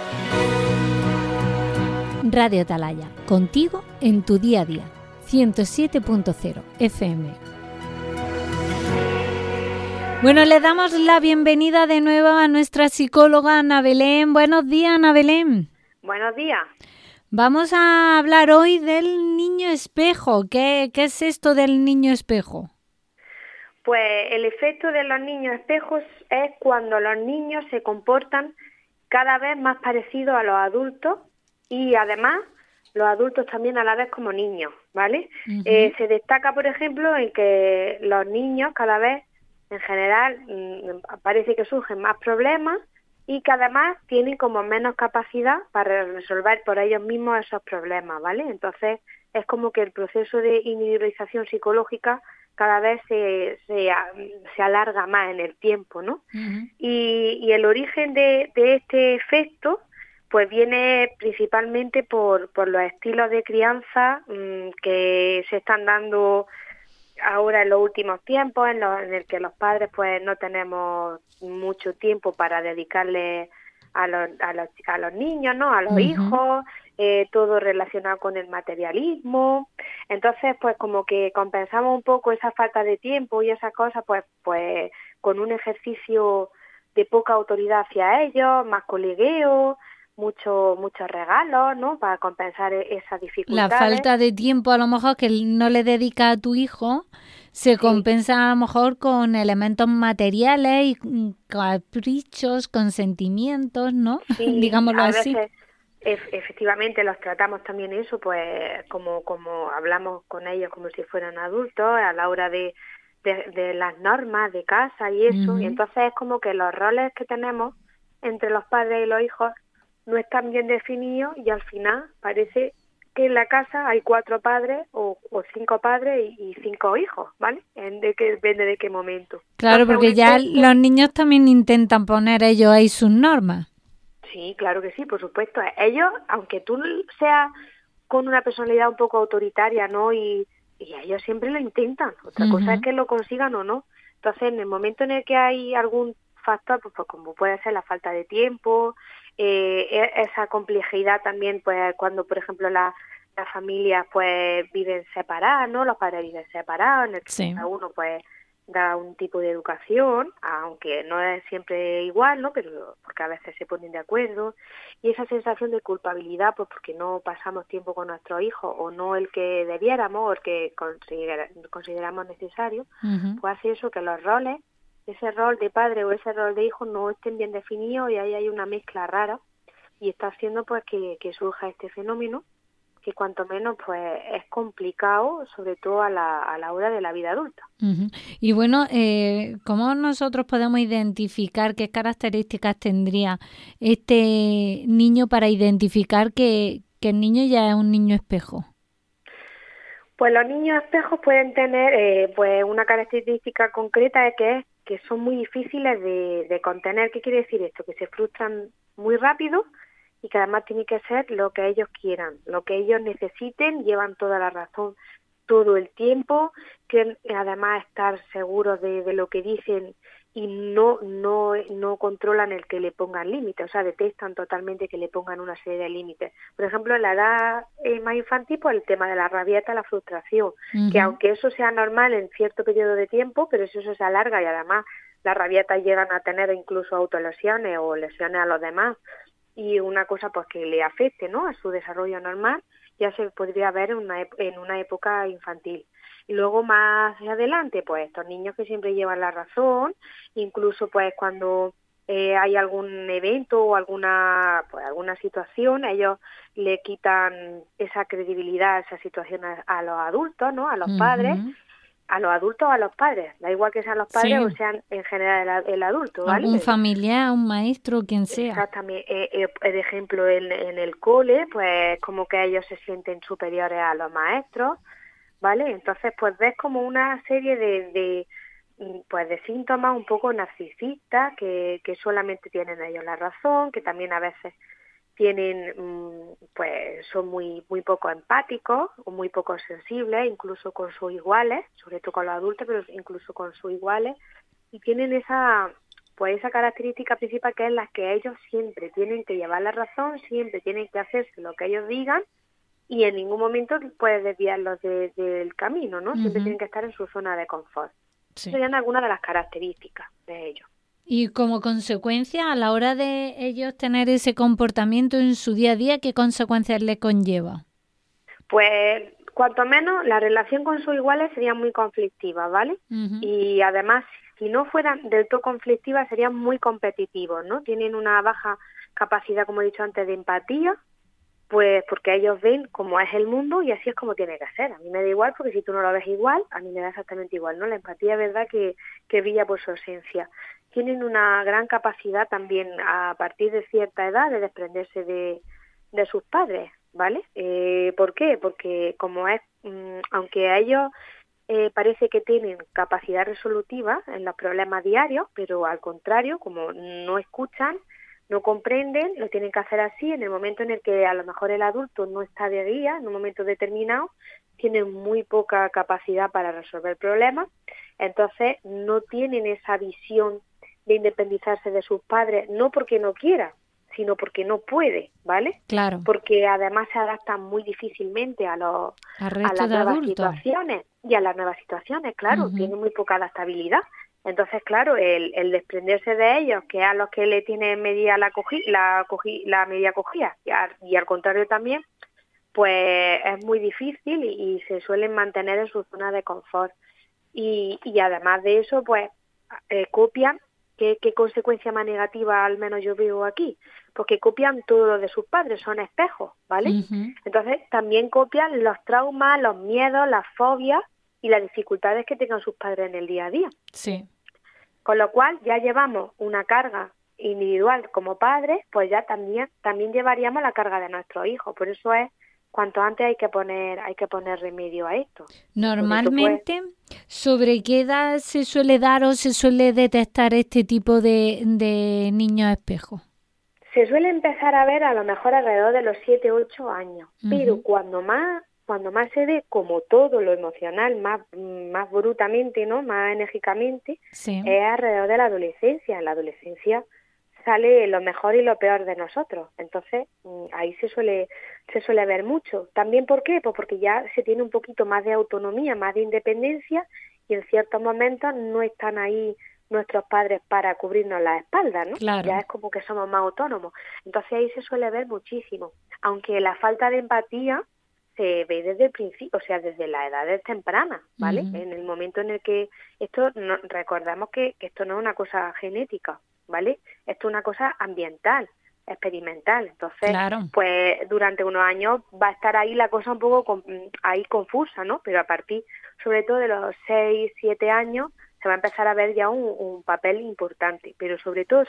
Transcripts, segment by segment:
Radio Atalaya, contigo en tu día a día. 107.0 FM. Bueno, le damos la bienvenida de nuevo a nuestra psicóloga Ana Belén. Buenos días, Ana Belén. Buenos días. Vamos a hablar hoy del niño espejo. ¿Qué es esto del niño espejo? Pues el efecto de los niños espejos es cuando los niños se comportan cada vez más parecidos a los adultos y además los adultos también a la vez como niños, ¿vale? Uh-huh. Se destaca, por ejemplo, en que los niños cada vez, en general, parece que surgen más problemas y que además tienen como menos capacidad para resolver por ellos mismos esos problemas, ¿vale? Entonces es como que el proceso de individualización psicológica cada vez se alarga más en el tiempo, ¿no? Uh-huh. Y el origen de este efecto pues viene principalmente por los estilos de crianza que se están dando ahora en los últimos tiempos, en el que los padres pues no tenemos mucho tiempo para dedicarle a los niños, ¿no? A los Uh-huh. hijos, todo relacionado con el materialismo. Entonces, pues como que compensamos un poco esa falta de tiempo y esas cosas, pues con un ejercicio de poca autoridad hacia ellos, más colegueo, muchos regalos, ¿no? Para compensar esas dificultades. La falta de tiempo a lo mejor que no le dedica a tu hijo se compensa a lo mejor con elementos materiales y caprichos, consentimientos, ¿no? Sí, digámoslo a así. veces efectivamente los tratamos también eso, pues como hablamos con ellos como si fueran adultos a la hora de las normas de casa y eso, Uh-huh. y entonces es como que los roles que tenemos entre los padres y los hijos no están bien definidos y al final parece que en la casa hay 4 padres o 5 padres y 5 hijos, ¿vale? Depende de qué momento. Claro, Entonces, porque ya los niños también intentan poner ellos ahí sus normas. Sí, claro que sí, por supuesto. Ellos, aunque tú seas con una personalidad un poco autoritaria, ¿no? Y ellos siempre lo intentan. Otra Uh-huh. cosa es que lo consigan o no. Entonces, en el momento en el que hay algún factor, pues como puede ser la falta de tiempo, esa complejidad también, pues cuando, por ejemplo, las familias pues viven separadas, ¿no? Los padres viven separados, en el que cada uno pues da un tipo de educación, aunque no es siempre igual, ¿no? Pero porque a veces se ponen de acuerdo, y esa sensación de culpabilidad, pues porque no pasamos tiempo con nuestros hijos o no el que debiéramos o el que consideramos necesario, Uh-huh. pues hace eso que los roles, ese rol de padre o ese rol de hijo no estén bien definidos y ahí hay una mezcla rara y está haciendo pues que surja este fenómeno que cuanto menos pues es complicado, sobre todo a la hora de la vida adulta. Uh-huh. Y bueno, ¿cómo nosotros podemos identificar qué características tendría este niño para identificar que el niño ya es un niño espejo? Pues los niños espejos pueden tener pues una característica concreta de que son muy difíciles de contener. ¿Qué quiere decir esto? Que se frustran muy rápido y que además tiene que ser lo que ellos quieran, lo que ellos necesiten, llevan toda la razón todo el tiempo, quieren además estar seguros de lo que dicen y no controlan el que le pongan límites, o sea, detestan totalmente que le pongan una serie de límites. Por ejemplo, en la edad más infantil, pues el tema de la rabieta, la frustración, Uh-huh. que aunque eso sea normal en cierto periodo de tiempo, pero si eso se alarga y además las rabietas llegan a tener incluso autolesiones o lesiones a los demás, y una cosa pues que le afecte, ¿no?, a su desarrollo normal, ya se podría ver en una época infantil. Y luego más adelante, pues estos niños que siempre llevan la razón, incluso pues cuando hay algún evento o alguna situación, ellos le quitan esa credibilidad a esa situación a los adultos, ¿no?, a los Uh-huh. padres, a los adultos o a los padres, da igual que sean los padres Sí. o sean en general el adulto, ¿vale? Algún familiar, un maestro, quien sea. Exactamente. Por ejemplo, en el cole, pues como que ellos se sienten superiores a los maestros, ¿vale? Entonces, pues ves como una serie de síntomas un poco narcisistas que solamente tienen ellos la razón, que también a veces tienen, pues son muy poco empáticos o muy poco sensibles, incluso con sus iguales, sobre todo con los adultos, pero incluso con sus iguales, y tienen esa pues esa característica principal que es la que ellos siempre tienen que llevar la razón, siempre tienen que hacerse lo que ellos digan y en ningún momento puedes desviarlos del camino, ¿no? Siempre tienen que estar en su zona de confort. Sí. Serían algunas de las características de ellos. Y como consecuencia, a la hora de ellos tener ese comportamiento en su día a día, ¿qué consecuencias le conlleva? Pues cuanto menos la relación con sus iguales sería muy conflictiva, ¿vale? Y además, si no fueran del todo conflictivas, serían muy competitivos, ¿no? Tienen una baja capacidad, como he dicho antes, de empatía, pues porque ellos ven cómo es el mundo y así es como tiene que ser. A mí me da igual porque si tú no lo ves igual, a mí me da exactamente igual, ¿no? La empatía es verdad que brilla por su esencia. Tienen una gran capacidad también a partir de cierta edad de desprenderse de sus padres, ¿vale? ¿Por qué? Porque como es, aunque a ellos parece que tienen capacidad resolutiva en los problemas diarios, pero al contrario, como no escuchan, no comprenden, lo tienen que hacer así, en el momento en el que a lo mejor el adulto no está de guía, en un momento determinado, tienen muy poca capacidad para resolver problemas, entonces no tienen esa visión de independizarse de sus padres, no porque no quiera, sino porque no puede, ¿vale? Claro. Porque además se adaptan muy difícilmente a las nuevas situaciones y a las nuevas situaciones, claro, tienen muy poca adaptabilidad. Entonces, claro, el desprenderse de ellos, que es a los que le tiene media la media cogida, y al contrario también, pues es muy difícil y se suelen mantener en su zona de confort. Y además de eso, pues copian. ¿Qué consecuencia más negativa al menos yo veo aquí? Porque copian todo lo de sus padres, son espejos, ¿vale? Entonces también copian los traumas, los miedos, las fobias y las dificultades que tengan sus padres en el día a día. Sí. Con lo cual ya llevamos una carga individual como padres, pues ya también llevaríamos la carga de nuestros hijos. Por eso es cuanto antes hay que poner remedio a esto. Normalmente, ¿sobre qué edad se suele dar o se suele detectar este tipo de niños espejo? Se suele empezar a ver a lo mejor alrededor de los 7, 8 años, pero cuando más se ve, como todo lo emocional, más brutamente, ¿no? Más enérgicamente, es alrededor de la adolescencia. En la adolescencia sale lo mejor y lo peor de nosotros. Entonces, ahí se suele ver mucho. ¿También por qué? Pues porque ya se tiene un poquito más de autonomía, más de independencia y en ciertos momentos no están ahí nuestros padres para cubrirnos la espalda, ¿no? Claro. Ya es como que somos más autónomos. Entonces ahí se suele ver muchísimo. Aunque la falta de empatía se ve desde el principio, o sea, desde la edad temprana, ¿vale? En el momento en el que recordamos que esto no es una cosa genética, ¿vale? Esto es una cosa ambiental, experimental. Entonces, pues durante unos años va a estar ahí la cosa un poco ahí confusa, ¿no? Pero a partir, sobre todo de los 6, 7 años, se va a empezar a ver ya un papel importante, pero sobre todo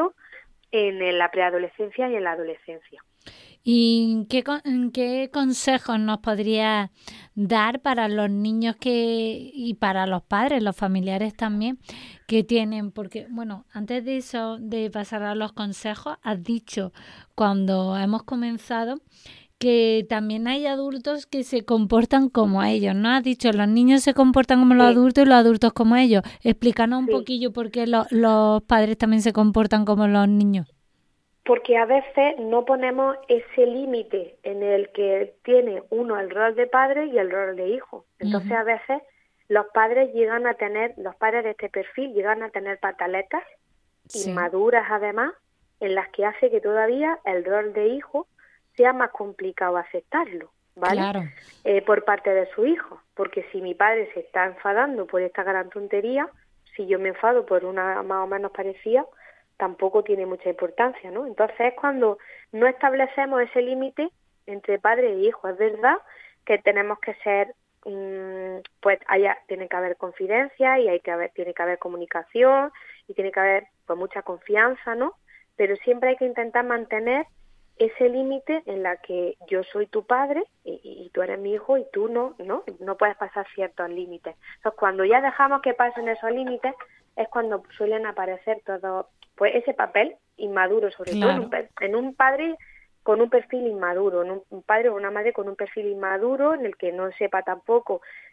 en la preadolescencia y en la adolescencia. ¿Y qué consejos nos podría dar para los niños y para los padres, los familiares también, que tienen? Porque, bueno, antes de eso, de pasar a los consejos, has dicho cuando hemos comenzado que también hay adultos que se comportan como ellos, ¿no? Has dicho, los niños se comportan como los adultos y los adultos como ellos. Explícanos un poquillo por qué los padres también se comportan como los niños. Porque a veces no ponemos ese límite en el que tiene uno el rol de padre y el rol de hijo. Entonces a veces los padres de este perfil llegan a tener pataletas inmaduras además, en las que hace que todavía el rol de hijo sea más complicado aceptarlo, ¿vale? Claro. Por parte de su hijo, porque si mi padre se está enfadando por esta gran tontería, si yo me enfado por una más o menos parecida, tampoco tiene mucha importancia, ¿no? Entonces es cuando no establecemos ese límite entre padre e hijo. Es verdad que tenemos que ser, pues tiene que haber confidencia y tiene que haber comunicación y tiene que haber pues mucha confianza, ¿no? Pero siempre hay que intentar mantener ese límite en la que yo soy tu padre y tú eres mi hijo y tú no puedes pasar ciertos límites. Entonces cuando ya dejamos que pasen esos límites es cuando suelen aparecer todos pues ese papel inmaduro, sobre todo en un padre con un perfil inmaduro, en un padre o una madre con un perfil inmaduro en el que no sepa tampoco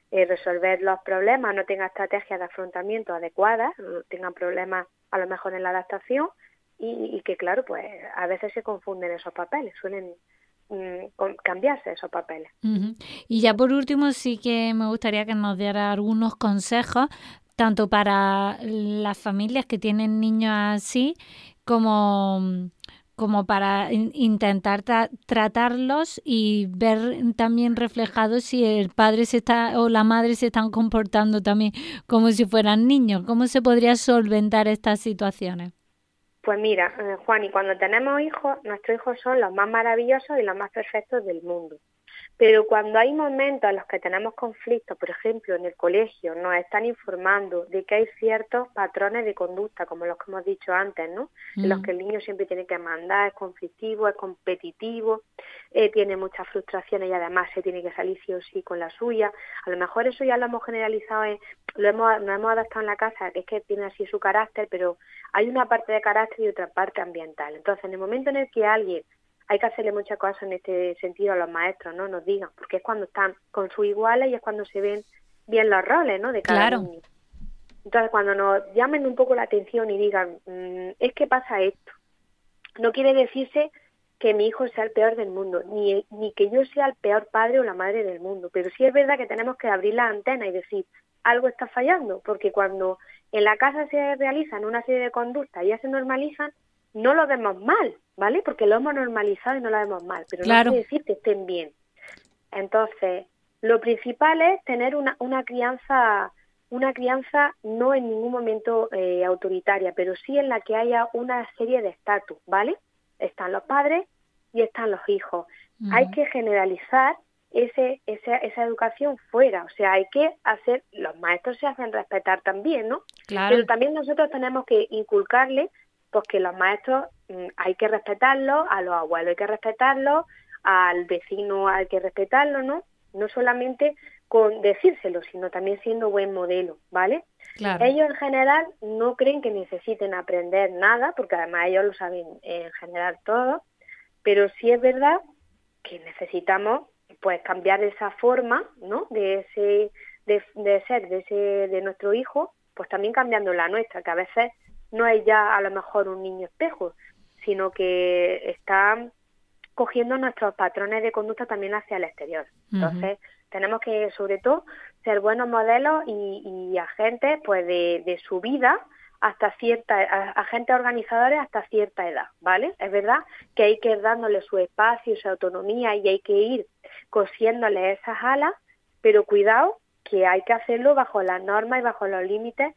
resolver los problemas, no tenga estrategias de afrontamiento adecuadas, no tengan problemas a lo mejor en la adaptación y que claro, pues a veces se confunden esos papeles, suelen cambiarse esos papeles. Uh-huh. Y ya por último sí que me gustaría que nos diera algunos consejos tanto para las familias que tienen niños así como para intentar tratarlos y ver también reflejados si el padre o la madre se están comportando también como si fueran niños. ¿Cómo se podría solventar estas situaciones? Pues mira, Juan, y cuando tenemos hijos, nuestros hijos son los más maravillosos y los más perfectos del mundo. Pero cuando hay momentos en los que tenemos conflictos, por ejemplo, en el colegio, nos están informando de que hay ciertos patrones de conducta, como los que hemos dicho antes, ¿no? En los que el niño siempre tiene que mandar, es conflictivo, es competitivo, tiene muchas frustraciones y además se tiene que salir sí o sí con la suya. A lo mejor eso ya lo hemos generalizado, nos hemos adaptado en la casa, que es que tiene así su carácter, pero hay una parte de carácter y otra parte ambiental. Entonces, en el momento en el que alguien hay que hacerle muchas cosas en este sentido a los maestros, ¿no? Nos digan, porque es cuando están con sus iguales y es cuando se ven bien los roles, ¿no? De cada niño. Entonces, cuando nos llamen un poco la atención y digan, es que pasa esto, no quiere decirse que mi hijo sea el peor del mundo, ni que yo sea el peor padre o la madre del mundo, pero sí es verdad que tenemos que abrir la antena y decir, algo está fallando, porque cuando en la casa se realizan una serie de conductas y ya se normalizan, no lo vemos mal, ¿vale? Porque lo hemos normalizado y no lo vemos mal, pero no quiere decir que estén bien. Entonces, lo principal es tener una crianza no en ningún momento autoritaria, pero sí en la que haya una serie de estatus, ¿vale? Están los padres y están los hijos. Hay que generalizar esa educación fuera, o sea, hay que hacer, los maestros se hacen respetar también, ¿no? Claro. Pero también nosotros tenemos que inculcarle pues que los maestros hay que respetarlos, a los abuelos hay que respetarlos, al vecino hay que respetarlo, ¿no? No solamente con decírselo, sino también siendo buen modelo, ¿vale? Claro. Ellos en general no creen que necesiten aprender nada, porque además ellos lo saben en general todo, pero sí es verdad que necesitamos pues cambiar esa forma, ¿no? De ser de nuestro hijo, pues también cambiando la nuestra, que a veces no es ya a lo mejor un niño espejo, sino que está cogiendo nuestros patrones de conducta también hacia el exterior. Entonces, tenemos que, sobre todo, ser buenos modelos y agentes pues de su vida hasta agentes organizadores hasta cierta edad, ¿vale? Es verdad que hay que ir dándole su espacio, su autonomía y hay que ir cosiéndole esas alas, pero cuidado que hay que hacerlo bajo las normas y bajo los límites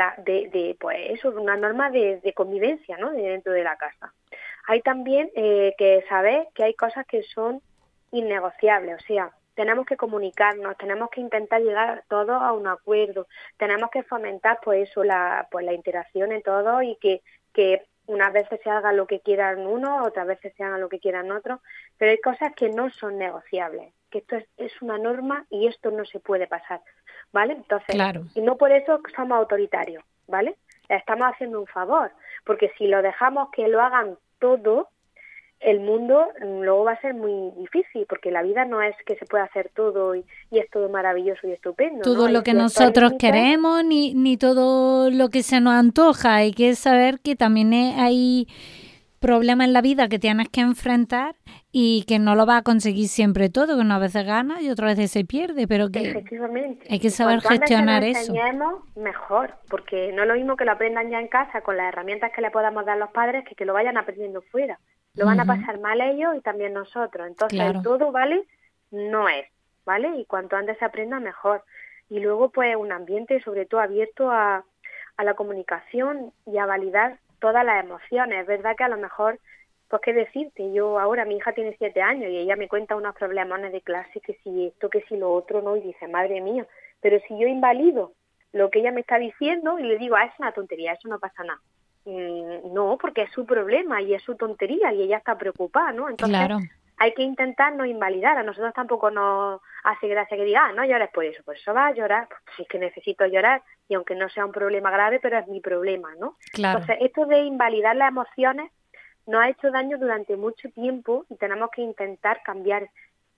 pues eso, una norma de convivencia, ¿no? De dentro de la casa. Hay también que saber que hay cosas que son innegociables, o sea, tenemos que comunicarnos, tenemos que intentar llegar todos a un acuerdo, tenemos que fomentar pues eso, la interacción en todo y que unas veces se haga lo que quieran unos, otras veces se haga lo que quieran otros, pero hay cosas que no son negociables, que esto es una norma y esto no se puede pasar, ¿vale? Entonces, claro. Y no por eso somos autoritarios, ¿vale? Estamos haciendo un favor, porque si lo dejamos que lo hagan todo, el mundo luego va a ser muy difícil, porque la vida no es que se pueda hacer todo y es todo maravilloso y estupendo. Todo ¿no? lo que nosotros queremos, ni todo lo que se nos antoja. Hay que saber que también hay problemas en la vida que tienes que enfrentar y que no lo vas a conseguir siempre todo, que unas veces ganas y otras veces se pierde, pero que efectivamente hay que saber gestionar eso. Mejor, porque no es lo mismo que lo aprendan ya en casa con las herramientas que le podamos dar los padres que lo vayan aprendiendo fuera. Lo van a pasar mal ellos y también nosotros. Entonces, claro. todo vale, no es, ¿vale? Y cuanto antes se aprenda, mejor. Y luego, pues, un ambiente, sobre todo, abierto a la comunicación y a validar todas las emociones. Es verdad que a lo mejor, pues, qué decirte, yo ahora, mi hija tiene 7 años y ella me cuenta unos problemones de clase, que si esto, que si lo otro, ¿no? Y dice, madre mía, pero si yo invalido lo que ella me está diciendo y le digo, es una tontería, eso no pasa nada. No, porque es su problema y es su tontería y ella está preocupada, ¿no? Entonces claro. Hay que intentar no invalidar. A nosotros tampoco nos hace gracia que diga, no llores por eso va a llorar, pues si es que necesito llorar y aunque no sea un problema grave, pero es mi problema, ¿no? Claro. Entonces, esto de invalidar las emociones nos ha hecho daño durante mucho tiempo y tenemos que intentar cambiar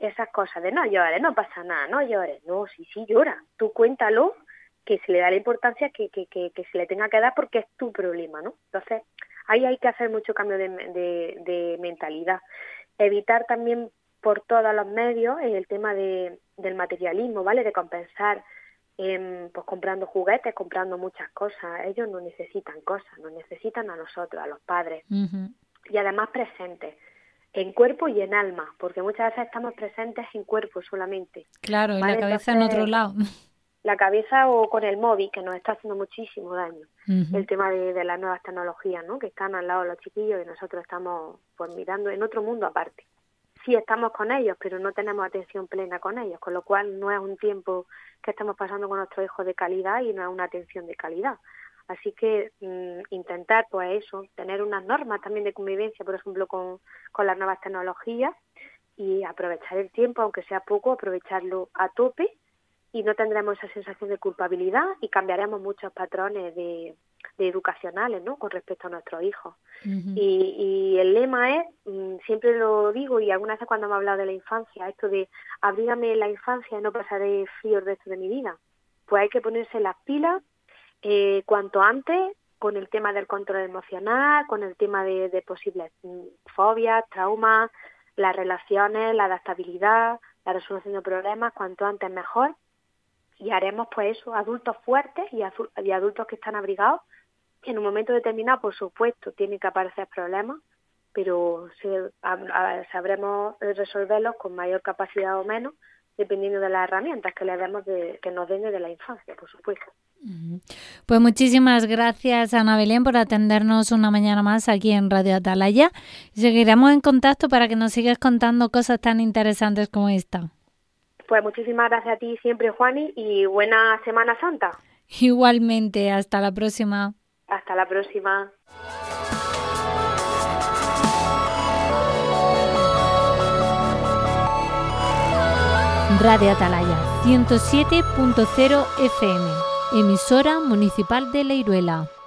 esas cosas de no llores, no pasa nada, no llores. No, sí llora. Tú cuéntalo, que se le da la importancia que se le tenga que dar porque es tu problema, ¿no? Entonces, ahí hay que hacer mucho cambio de mentalidad. Evitar también por todos los medios el tema del materialismo, ¿vale? De compensar, pues comprando juguetes, comprando muchas cosas. Ellos no necesitan cosas, nos necesitan a nosotros, a los padres. Uh-huh. Y además presentes, en cuerpo y en alma, porque muchas veces estamos presentes en cuerpo solamente. Claro, y ¿vale? la cabeza Entonces, en otro lado. La cabeza o con el móvil, que nos está haciendo muchísimo daño. Uh-huh. El tema de las nuevas tecnologías, ¿no? Que están al lado de los chiquillos y nosotros estamos pues mirando en otro mundo aparte. Sí estamos con ellos, pero no tenemos atención plena con ellos, con lo cual no es un tiempo que estamos pasando con nuestros hijos de calidad y no es una atención de calidad. Así que intentar, pues eso, tener unas normas también de convivencia, por ejemplo, con las nuevas tecnologías y aprovechar el tiempo, aunque sea poco, aprovecharlo a tope y no tendremos esa sensación de culpabilidad y cambiaremos muchos patrones de educacionales, ¿no? Con respecto a nuestros hijos. Uh-huh. Y el lema es, siempre lo digo y algunas veces cuando me ha hablado de la infancia, esto de abrígame en la infancia y no pasaré frío el resto de mi vida. Pues hay que ponerse las pilas cuanto antes con el tema del control emocional, con el tema de posibles fobias, traumas, las relaciones, la adaptabilidad, la resolución de problemas, cuanto antes mejor. Y haremos pues eso, adultos fuertes y adultos que están abrigados. En un momento determinado, por supuesto, tienen que aparecer problemas, pero sabremos resolverlos con mayor capacidad o menos, dependiendo de las herramientas que le demos que nos den desde la infancia, por supuesto. Pues muchísimas gracias, Ana Belén, por atendernos una mañana más aquí en Radio Atalaya. Seguiremos en contacto para que nos sigas contando cosas tan interesantes como esta. Pues muchísimas gracias a ti siempre, Juani, y buena Semana Santa. Igualmente, hasta la próxima. Hasta la próxima. Radio Atalaya, 107.0 FM, emisora municipal de Leiruela.